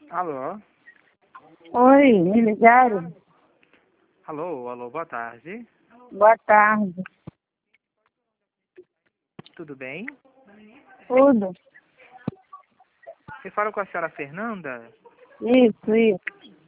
Alô? Oi, me ligaram? Alô, boa tarde. Boa tarde. Tudo bem? Tudo? Você fala com a senhora Fernanda? Isso.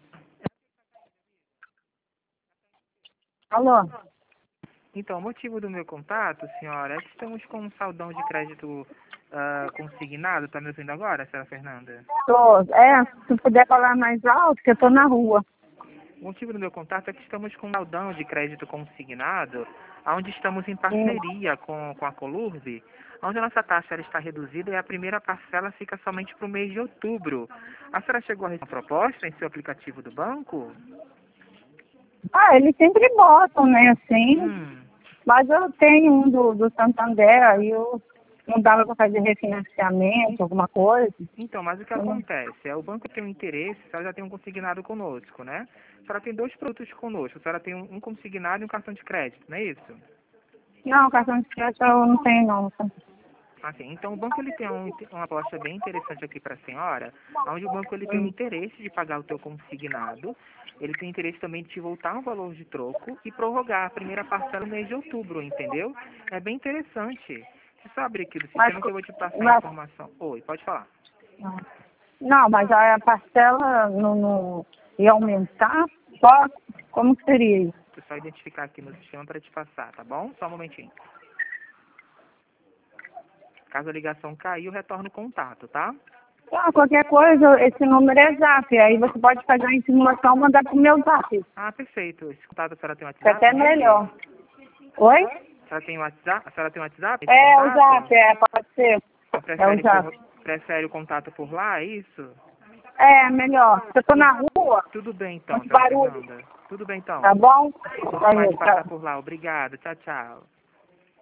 Alô? Então, o motivo do meu contato, senhora, é que estamos com um saldão de crédito consignado. Tá me ouvindo agora, senhora Fernanda? Tô. Se puder falar mais alto, que eu tô na rua. O motivo do meu contato é que estamos com um saldão de crédito consignado, onde estamos em Sim. parceria com a Colurb, onde a nossa taxa ela está reduzida e a primeira parcela fica somente para o mês de outubro. A senhora chegou a receber uma proposta em seu aplicativo do banco? Eles sempre botam, né, assim. Hum. Mas eu tenho um do Santander, aí eu não dava pra fazer refinanciamento, alguma coisa. Então, mas o que acontece? O banco tem um interesse, a senhora já tem um consignado conosco, né? A senhora tem dois produtos conosco, a senhora tem um consignado e um cartão de crédito, não é isso? Não, cartão de crédito eu não tenho, não. Assim, então o banco ele tem uma proposta bem interessante aqui para a senhora, onde o banco ele tem o interesse de pagar o teu consignado, ele tem interesse também de te voltar um valor de troco e prorrogar a primeira parcela no mês de outubro, entendeu? É bem interessante. Você só abrir aqui do Mas, sistema que eu vou te passar a mas, informação. Oi, pode falar. não, mas a parcela não ia aumentar? Só, como que seria isso? Deixa eu só identificar aqui no sistema para te passar, tá bom? Só um momentinho. Caso a ligação caiu, retorna o contato, tá? Qualquer coisa, esse número é zap. Aí você pode fazer a simulação e mandar pro meu zap. Ah, perfeito. Esse contato a senhora tem Fica WhatsApp até nele? melhor. Oi? A senhora tem WhatsApp? A senhora tem WhatsApp? Esse É o contato? zap, pode ser. Ou É o zap. prefere o contato por lá, é isso? É, melhor. Eu tô na Tudo, rua, tudo bem então, muito senhora barulho. Fernanda. Tudo bem então. Tá bom? A gente vai te Valeu, passar tchau. por lá. Obrigado. Tchau, tchau.